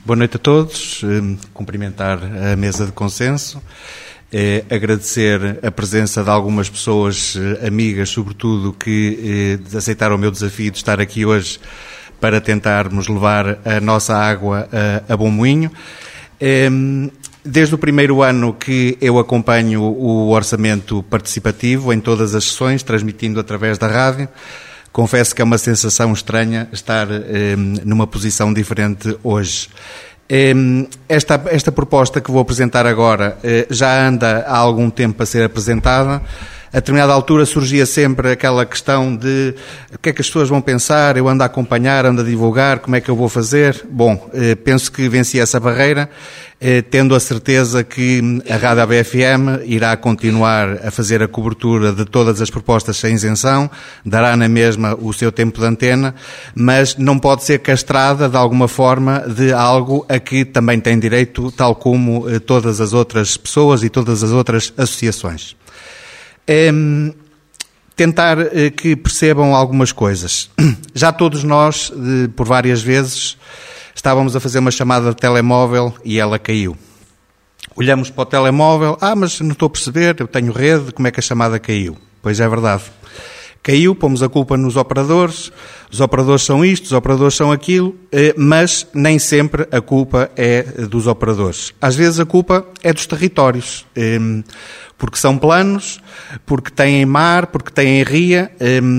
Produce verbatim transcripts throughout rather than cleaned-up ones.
Boa noite a todos, cumprimentar a mesa de consenso, eh, agradecer a presença de algumas pessoas eh, amigas, sobretudo, que eh, aceitaram o meu desafio de estar aqui hoje para tentarmos levar a nossa água a, a bom moinho. Eh, desde o primeiro ano que eu acompanho o orçamento participativo em todas as sessões, transmitindo através da rádio. Confesso que é uma sensação estranha estar eh, numa posição diferente hoje. Eh, esta, esta proposta que vou apresentar agora eh, já anda há algum tempo a ser apresentada. A determinada altura surgia sempre aquela questão de o que é que as pessoas vão pensar, eu ando a acompanhar, ando a divulgar, como é que eu vou fazer? Bom, eh, penso que venci essa barreira, eh, tendo a certeza que a Rádio A B F M irá continuar a fazer a cobertura de todas as propostas sem isenção, dará na mesma o seu tempo de antena, mas não pode ser castrada de alguma forma de algo a que também tem direito, tal como eh, todas as outras pessoas e todas as outras associações. É tentar que percebam algumas coisas. Já todos nós, por várias vezes, estávamos a fazer uma chamada de telemóvel e ela caiu. Olhamos para o telemóvel, ah, mas não estou a perceber, eu tenho rede, como é que a chamada caiu? Pois é verdade. Caiu, pomos a culpa nos operadores, os operadores são isto, os operadores são aquilo, mas nem sempre a culpa é dos operadores. Às vezes a culpa é dos territórios, porque são planos, porque têm mar, porque têm ria,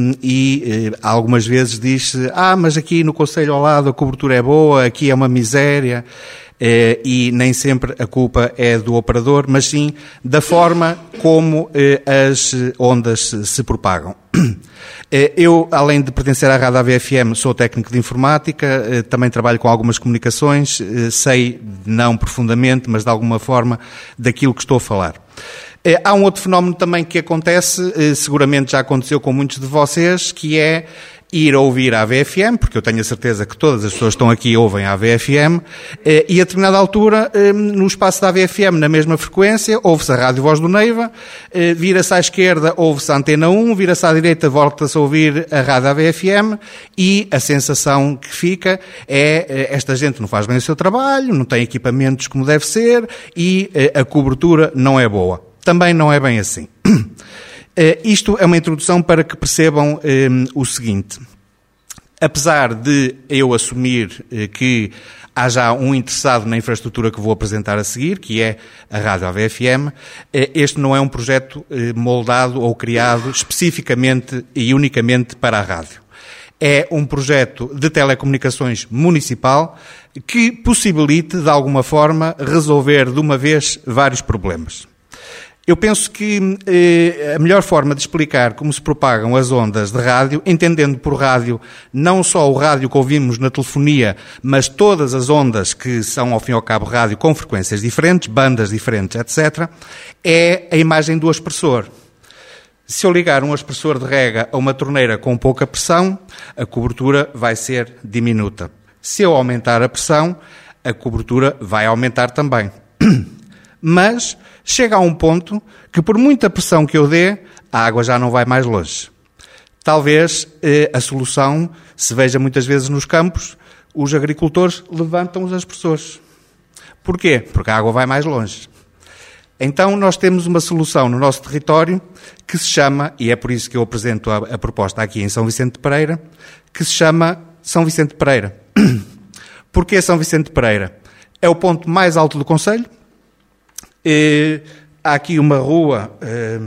e algumas vezes diz-se, ah, mas aqui no concelho ao lado a cobertura é boa, aqui é uma miséria. Eh, e nem sempre a culpa é do operador, mas sim da forma como eh, as ondas se, se propagam. Eh, eu, além de pertencer à Rádio A B F M, sou técnico de informática, eh, também trabalho com algumas comunicações, eh, sei, não profundamente, mas de alguma forma, daquilo que estou a falar. Eh, há um outro fenómeno também que acontece, eh, seguramente já aconteceu com muitos de vocês, que é ir a ouvir a A B F M, porque eu tenho a certeza que todas as pessoas que estão aqui ouvem a A B F M, e a determinada altura, no espaço da A B F M, na mesma frequência, ouve-se a Rádio Voz do Neiva, vira-se à esquerda, ouve-se a Antena um, vira-se à direita, volta-se a ouvir a Rádio A B F M, e a sensação que fica é esta gente não faz bem o seu trabalho, não tem equipamentos como deve ser, e a cobertura não é boa. Também não é bem assim. Uh, isto é uma introdução para que percebam um, o seguinte. Apesar de eu assumir uh, que há já um interessado na infraestrutura que vou apresentar a seguir, que é a Rádio A B F M, uh, este não é um projeto uh, moldado ou criado especificamente e unicamente para a rádio. É um projeto de telecomunicações municipal que possibilite, de alguma forma, resolver de uma vez vários problemas. Eu penso que eh, a melhor forma de explicar como se propagam as ondas de rádio, entendendo por rádio não só o rádio que ouvimos na telefonia, mas todas as ondas que são, ao fim e ao cabo, rádio com frequências diferentes, bandas diferentes, etcétera, é a imagem do aspersor. Se eu ligar um aspersor de rega a uma torneira com pouca pressão, a cobertura vai ser diminuta. Se eu aumentar a pressão, a cobertura vai aumentar também. Mas chega a um ponto que, por muita pressão que eu dê, a água já não vai mais longe. Talvez eh, a solução se veja muitas vezes nos campos, os agricultores levantam os aspersores. Porquê? Porque a água vai mais longe. Então nós temos uma solução no nosso território que se chama, e é por isso que eu apresento a, a proposta aqui em São Vicente de Pereira, que se chama São Vicente de Pereira. Porquê São Vicente de Pereira? É o ponto mais alto do concelho. Eh, há aqui uma rua, eh,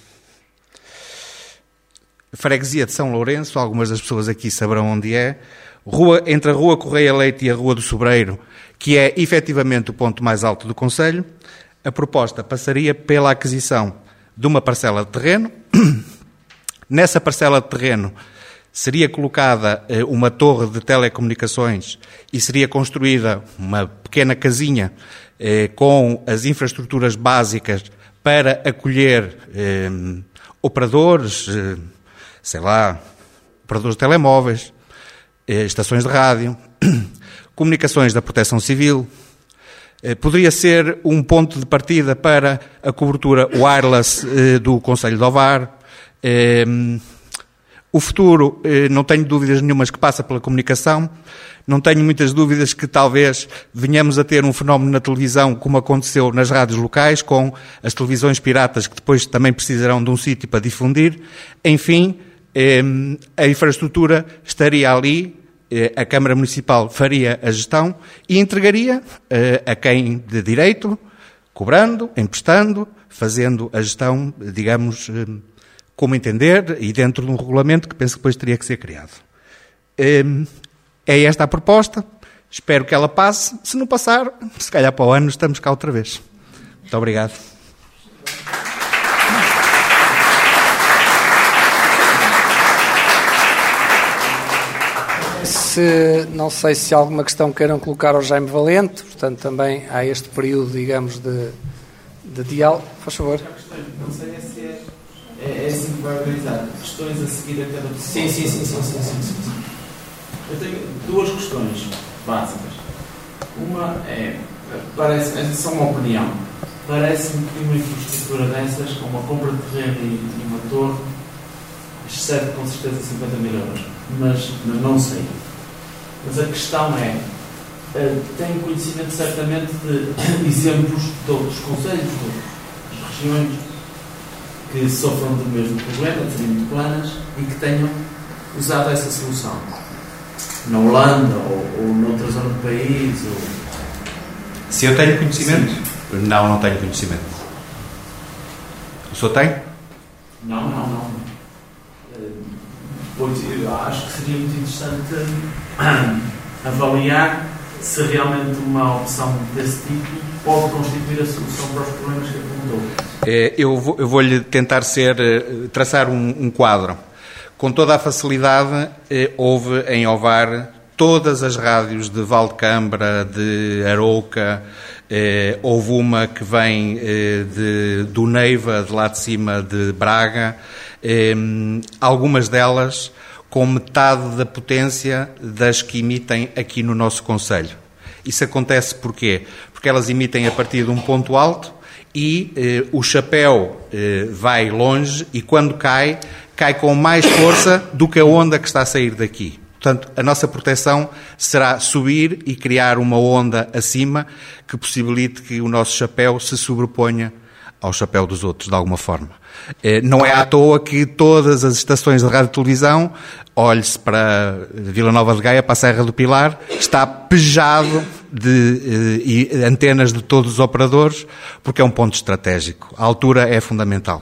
freguesia de São Lourenço, algumas das pessoas aqui saberão onde é, rua, entre a Rua Correia Leite e a Rua do Sobreiro, que é efetivamente o ponto mais alto do concelho. A proposta passaria pela aquisição de uma parcela de terreno. Nessa parcela de terreno seria colocada eh, uma torre de telecomunicações e seria construída uma pequena casinha eh, com as infraestruturas básicas para acolher eh, operadores, eh, sei lá, operadores de telemóveis, eh, estações de rádio, comunicações da Proteção Civil. Eh, poderia ser um ponto de partida para a cobertura wireless eh, do Concelho de Ovar. Eh, O futuro, não tenho dúvidas nenhumas que passa pela comunicação. Não tenho muitas dúvidas que talvez venhamos a ter um fenómeno na televisão como aconteceu nas rádios locais, com as televisões piratas que depois também precisarão de um sítio para difundir. Enfim, a infraestrutura estaria ali, a Câmara Municipal faria a gestão e entregaria a quem de direito, cobrando, emprestando, fazendo a gestão, digamos, como entender e dentro de um regulamento que penso que depois teria que ser criado. É esta a proposta, espero que ela passe. Se não passar, se calhar para o ano estamos cá outra vez. Muito obrigado. Se, não sei se há alguma questão queiram colocar ao Jaime Valente, portanto também há este período, digamos, de, de diálogo. Faz favor. Não sei se é, é, é assim que vai organizar. Questões a seguir a cada pessoa. Sim, sim, sim, sim, sim, sim, sim. Eu tenho duas questões básicas. Uma é, parece, é só uma opinião. Parece-me que uma infraestrutura dessas, com uma compra de terreno e, e uma torre, excede com certeza cinquenta mil euros. Mas, mas não sei. Mas a questão é, tenho conhecimento certamente de exemplos de outros concelhos, de outras regiões, que sofram do mesmo problema, de serem muito planas, e que tenham usado essa solução. Na Holanda ou, ou noutra zona do país? Ou... Se eu tenho conhecimento? Sim. Não, não tenho conhecimento. O senhor tem? Não, não, não. Pois, eu acho que seria muito interessante avaliar se realmente uma opção desse tipo pode constituir a solução para os problemas que apontou. É, eu vou, eu vou-lhe tentar ser, traçar um, um quadro. Com toda a facilidade, eh, houve em Ovar todas as rádios de Valdecambra, de Arouca, eh, houve uma que vem eh, de, do Neiva, de lá de cima de Braga, eh, algumas delas com metade da potência das que emitem aqui no nosso concelho. Isso acontece porquê? Porque elas emitem a partir de um ponto alto e eh, o chapéu eh, vai longe e quando cai, cai com mais força do que a onda que está a sair daqui. Portanto, a nossa proteção será subir e criar uma onda acima que possibilite que o nosso chapéu se sobreponha ao chapéu dos outros, de alguma forma. Não é à toa que todas as estações de rádio e televisão, olhe-se para Vila Nova de Gaia, para a Serra do Pilar, está pejado de eh, antenas de todos os operadores, porque é um ponto estratégico. A altura é fundamental.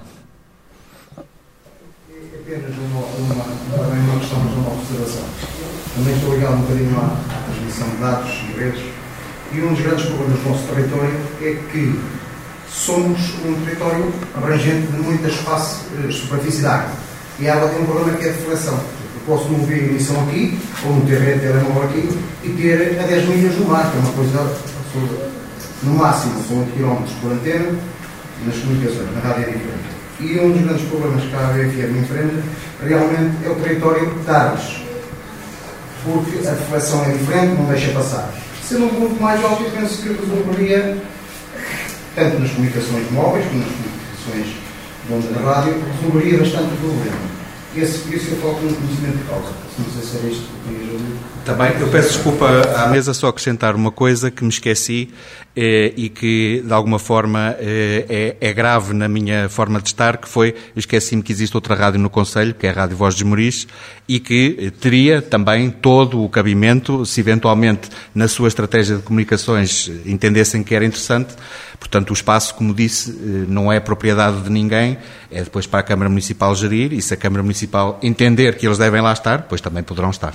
Apenas uma, uma, também uma questão, mas uma observação. Também estou ligado um bocadinho à transmissão de dados e redes, e um dos grandes problemas do nosso território é que somos um território abrangente de muita espaço, superfície de água. E a água tem um problema que é a deflação. Eu posso mover a emissão aqui, ou meter a telemóvel aqui, e ter a dez milhas no mar, que é uma coisa absurda. No máximo, são oito quilómetros por antena, nas comunicações, na rádio é diferente. E um dos grandes problemas que a A B F M enfrenta, realmente, é o território de Arles. Porque a deflação é diferente, não deixa passar. Sendo um ponto mais alto, eu penso que resolveria, tanto nas comunicações móveis como nas comunicações de onda da rádio, resolveria bastante o problema. Esse, por isso eu falo com conhecimento de causa. Não sei se era isto que eu queria dizer. Também, eu peço desculpa à mesa só acrescentar uma coisa que me esqueci eh, e que, de alguma forma, eh, é, é grave na minha forma de estar, que foi, eu esqueci-me que existe outra rádio no Conselho, que é a Rádio Voz dos Moris, e que eh, teria também todo o cabimento, se eventualmente na sua estratégia de comunicações entendessem que era interessante. Portanto, o espaço, como disse, eh, não é propriedade de ninguém, é depois para a Câmara Municipal gerir, e se a Câmara Municipal entender que eles devem lá estar, depois também poderão estar.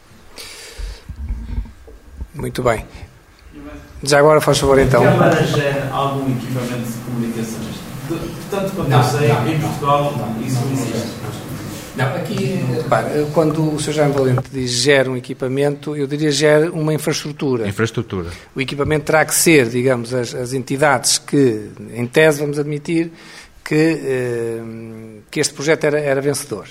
Muito bem. Já agora faz favor então. A Câmara gera algum equipamento de comunicações? De, tanto quanto eu sei, não, em Portugal não, isso não existe. Não, aqui, repare, quando o senhor Jaime Valente diz gera um equipamento, eu diria gera uma infraestrutura. Infraestrutura. O equipamento terá que ser, digamos, as, as entidades que, em tese, vamos admitir que, eh, que este projeto era, era vencedor.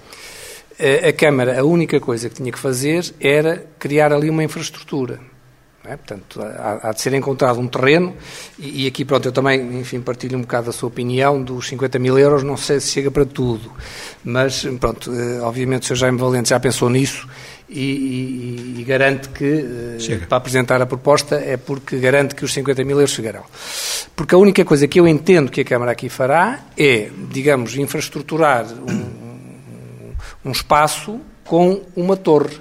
A Câmara, a única coisa que tinha que fazer era criar ali uma infraestrutura. Não é? Portanto, há, há de ser encontrado um terreno, e, e aqui, pronto, eu também, enfim, partilho um bocado a sua opinião dos cinquenta mil euros, não sei se chega para tudo, mas, pronto, obviamente o senhor Jaime Valente já pensou nisso e, e, e garante que, Chega. para apresentar a proposta, é porque garante que os cinquenta mil euros chegarão. Porque a única coisa que eu entendo que a Câmara aqui fará é, digamos, infraestruturar um, um espaço com uma torre,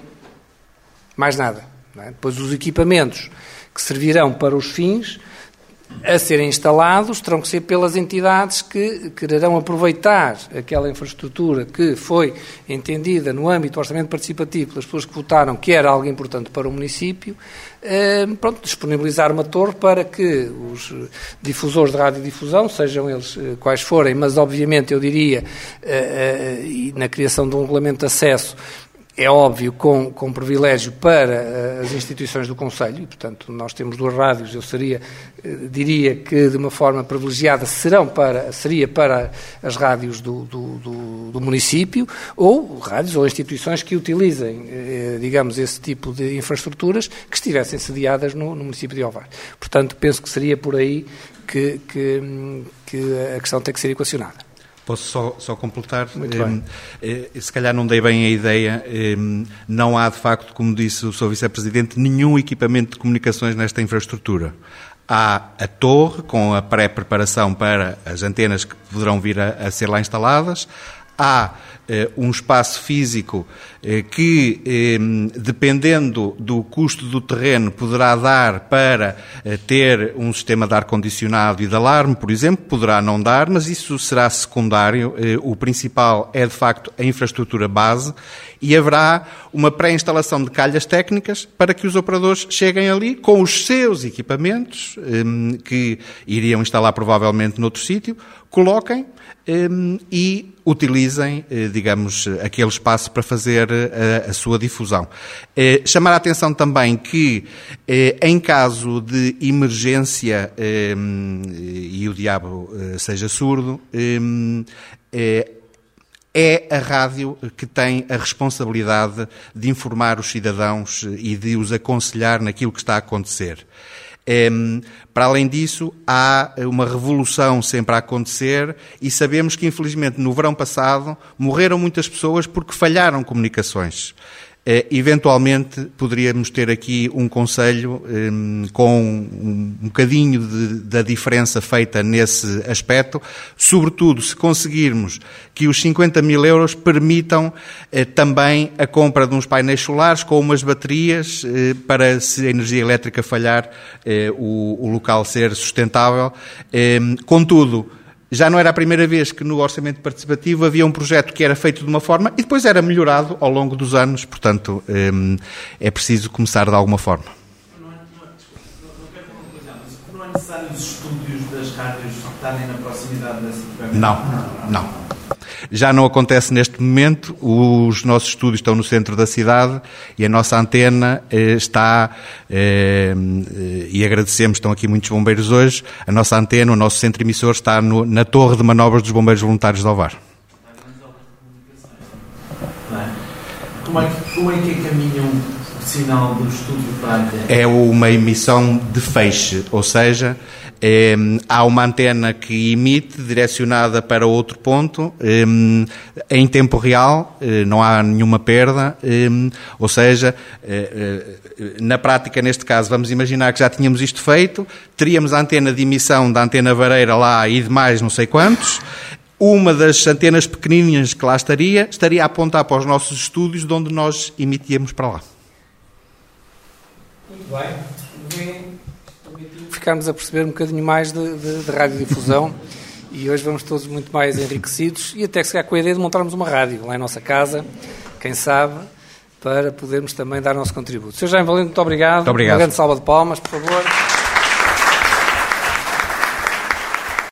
mais nada. Não é? Depois os equipamentos que servirão para os fins a serem instalados terão que ser pelas entidades que quererão aproveitar aquela infraestrutura que foi entendida no âmbito do orçamento participativo pelas pessoas que votaram que era algo importante para o município, eh, pronto, disponibilizar uma torre para que os difusores de radiodifusão, sejam eles eh, quais forem, mas obviamente eu diria, eh, eh, na criação de um regulamento de acesso, é óbvio, com, com privilégio para uh, as instituições do Conselho, e, portanto, nós temos duas rádios, eu seria, uh, diria que de uma forma privilegiada serão para, seria para as rádios do, do, do, do município, ou rádios ou instituições que utilizem, uh, digamos, esse tipo de infraestruturas que estivessem sediadas no, no município de Ovar. Portanto, penso que seria por aí que, que, que a questão tem que ser equacionada. Posso só, só completar? Eh, eh, se calhar não dei bem a ideia. Eh, não há, de facto, como disse o senhor Vice-Presidente, nenhum equipamento de comunicações nesta infraestrutura. Há a torre, com a pré-preparação para as antenas que poderão vir a, a ser lá instaladas. Há eh, um espaço físico eh, que, eh, dependendo do custo do terreno, poderá dar para eh, ter um sistema de ar-condicionado e de alarme, por exemplo, poderá não dar, mas isso será secundário. Eh, o principal é, de facto, a infraestrutura base, e haverá uma pré-instalação de calhas técnicas para que os operadores cheguem ali com os seus equipamentos, eh, que iriam instalar provavelmente noutro sítio, coloquem Um, e utilizem, eh, digamos, aquele espaço para fazer a, a sua difusão. Eh, chamar a atenção também que, eh, em caso de emergência, eh, e o diabo eh, seja surdo, eh, é a rádio que tem a responsabilidade de informar os cidadãos e de os aconselhar naquilo que está a acontecer. Um, para além disso, há uma revolução sempre a acontecer e sabemos que, infelizmente, no verão passado, morreram muitas pessoas porque falharam comunicações. Uh, eventualmente, poderíamos ter aqui um conselho um, com um, um bocadinho de, da diferença feita nesse aspecto, sobretudo se conseguirmos que os cinquenta mil euros permitam uh, também a compra de uns painéis solares com umas baterias uh, para, se a energia elétrica falhar, uh, o, o local ser sustentável. Uh, contudo, já não era a primeira vez que no orçamento participativo havia um projeto que era feito de uma forma e depois era melhorado ao longo dos anos, portanto, é preciso começar de alguma forma. Não é, não é, desculpa, não quero conclusão, mas não é necessário os estúdios das rádios estarem na proximidade desse equipamento? Não, não. Já não acontece neste momento, os nossos estúdios estão no centro da cidade e a nossa antena eh, está, eh, e agradecemos, estão aqui muitos bombeiros hoje, a nossa antena, o nosso centro emissor está no, na torre de manobras dos bombeiros voluntários de Ovar. Como é que, como é que encaminham o sinal do estúdio para a antena? É uma emissão de feixe, ou seja, É, há uma antena que emite direcionada para outro ponto é, em tempo real, é, não há nenhuma perda, é, ou seja, é, é, na prática, neste caso, vamos imaginar que já tínhamos isto feito, teríamos a antena de emissão da antena vareira lá e de mais não sei quantos. Uma das antenas pequenininhas que lá estaria, estaria a apontar para os nossos estúdios de onde nós emitíamos para lá. Muito bem. Ficámos a perceber um bocadinho mais de, de, de radiodifusão e hoje vamos todos muito mais enriquecidos e até que se calhar com a ideia de montarmos uma rádio lá em nossa casa, quem sabe, para podermos também dar o nosso contributo. senhor Jaime Valente, muito obrigado. Muito obrigado. Uma grande salva de palmas, por favor.